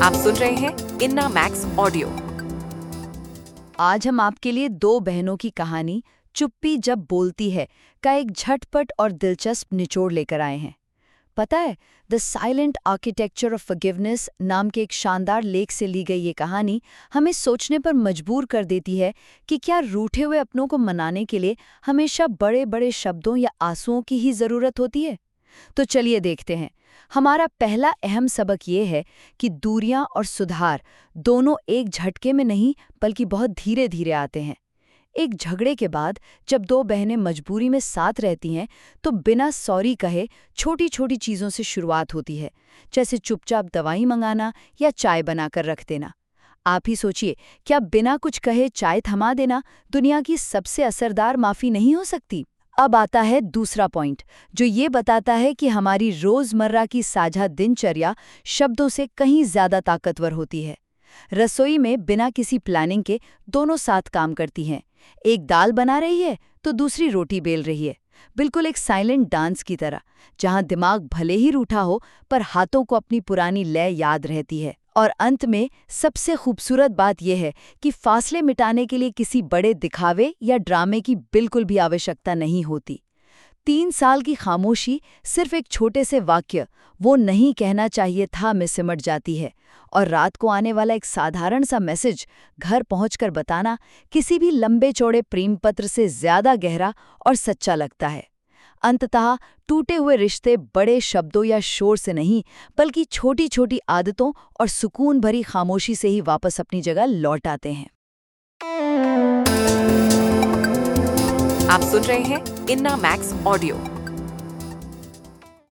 आप सुन रहे हैं इन्ना मैक्स ऑडियो। आज हम आपके लिए दो बहनों की कहानी चुप्पी जब बोलती है का एक झटपट और दिलचस्प निचोड़ लेकर आए हैं। पता है, the silent architecture of forgiveness नाम के एक शानदार लेख से ली गई ये कहानी हमें सोचने पर मजबूर कर देती है कि क्या रूठे हुए अपनों को मनाने के लिए हमेशा बड़े बड़े शब्दों या आंसुओं की ही जरूरत होती है। तो चलिए देखते हैं। हमारा पहला अहम सबक ये है कि दूरियां और सुधार दोनों एक झटके में नहीं बल्कि बहुत धीरे धीरे आते हैं। एक झगड़े के बाद जब दो बहनें मजबूरी में साथ रहती हैं तो बिना सॉरी कहे छोटी छोटी चीज़ों से शुरुआत होती है, जैसे चुपचाप दवाई मंगाना या चाय बनाकर रख देना। आप ही सोचिए, क्या बिना कुछ कहे चाय थमा देना दुनिया की सबसे असरदार माफ़ी नहीं हो सकती? अब आता है दूसरा पॉइंट, जो ये बताता है कि हमारी रोज़मर्रा की साझा दिनचर्या शब्दों से कहीं ज़्यादा ताकतवर होती है। रसोई में बिना किसी प्लानिंग के दोनों साथ काम करती हैं। एक दाल बना रही है तो दूसरी रोटी बेल रही है, बिल्कुल एक साइलेंट डांस की तरह, जहां दिमाग भले ही रूठा हो पर हाथों को अपनी पुरानी लय याद रहती है। और अंत में सबसे खूबसूरत बात यह है कि फासले मिटाने के लिए किसी बड़े दिखावे या ड्रामे की बिल्कुल भी आवश्यकता नहीं होती। 3 साल की खामोशी सिर्फ एक छोटे से वाक्य, वो नहीं कहना चाहिए था, में सिमट जाती है। और रात को आने वाला एक साधारण सा मैसेज घर पहुंचकर बताना किसी भी लंबे चौड़े प्रेम पत्र से ज्यादा गहरा और सच्चा लगता है। अंततः टूटे हुए रिश्ते बड़े शब्दों या शोर से नहीं बल्कि छोटी छोटी आदतों और सुकून भरी खामोशी से ही वापस अपनी जगह लौट आते हैं। आप सुन रहे हैं इन्ना मैक्स ऑडियो।